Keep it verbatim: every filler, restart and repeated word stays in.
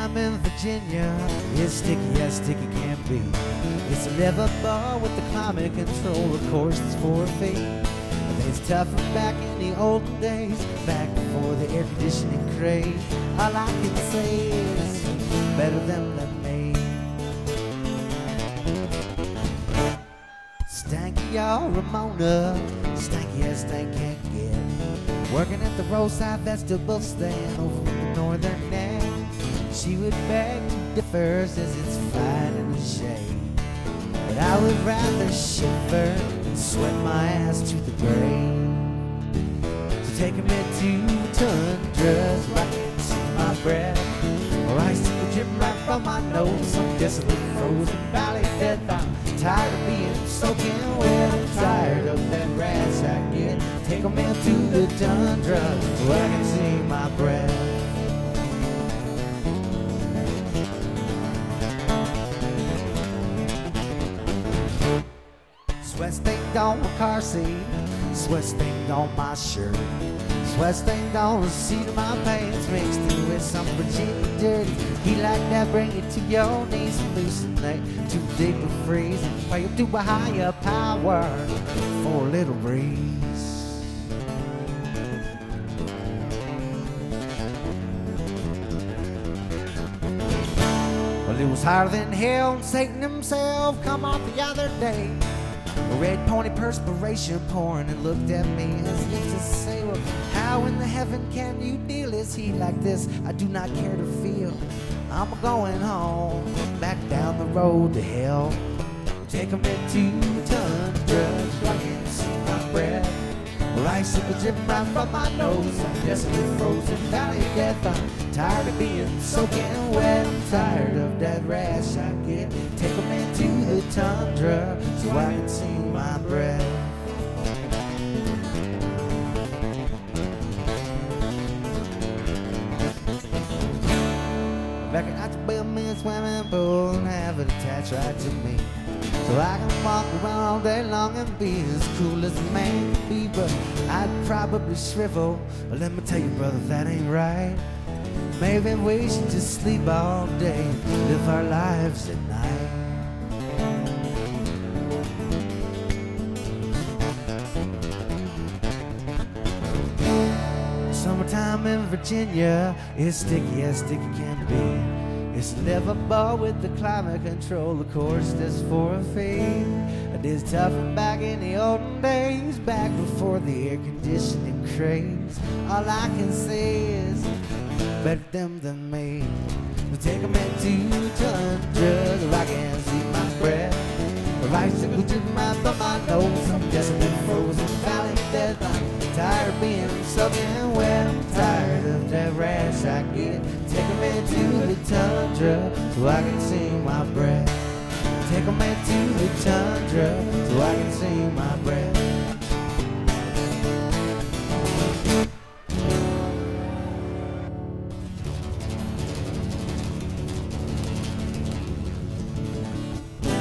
Summertime in Virginia is sticky as sticky can be. It's a livable with the climate control, of course it's for a fee. But it's tougher back in the olden days, back before the air conditioning craze. All I can say is better than lemonade. Stanky y'all Ramona, stanky as stank can get. Working at the roadside vegetable stand over in the northern end. She would beg to differ, says it's fine in the shade. But I would rather shiver than sweat my ass to the grave. So taking me to tundras where I can see my breath, or ice to drip right from my nose, some desolate frozen valley death. I'm tired of being soaking wet, I'm tired of that rash I get. Take me to the tundra where I can see my breath. Sweat stained on my car seat, sweat stained on my shirt, sweat stained on the seat of my pants, mixed in with some Virginia dirty. He like that, bring it to your knees, hallucinate too deep to freeze, and pray to a higher power for a little breeze. Well, it was higher than hell, and Satan himself come off the other day. A red pony perspiration pouring, and looked at me as if to say, well, how in the heaven can you deal? Is he like this? I do not care to feel. I'm going home, back down the road to hell. Take him into tundra, so I can see my breath, where icicle dripping right from my nose. I'm desolate frozen valley of death. I'm tired of being soaking wet, I'm tired of that rash I get. Take him into the tundra, so I can see my breath. Back out to build me a swimming pool and have it attached right to me, so I can walk around all day long and be as cool as a man can be. But I'd probably shrivel. But let me tell you, brother, that ain't right. Maybe we should just sleep all day, live our lives at night. Summertime in Virginia is sticky as sticky can be. It's livable with the climate control, of course that's for a fee. It is tougher back in the olden days, back before the air conditioning craze. All I can say is better them than me. We take them into tundra, where I can see my breath, where icicle dripping right from my nose. I'm desolate frozen valley death. I'm tired of being soaking wet, I'm tired of that rash I get. Take them into the tundra, so I can see my breath. Take them into the tundra, so I can see my breath.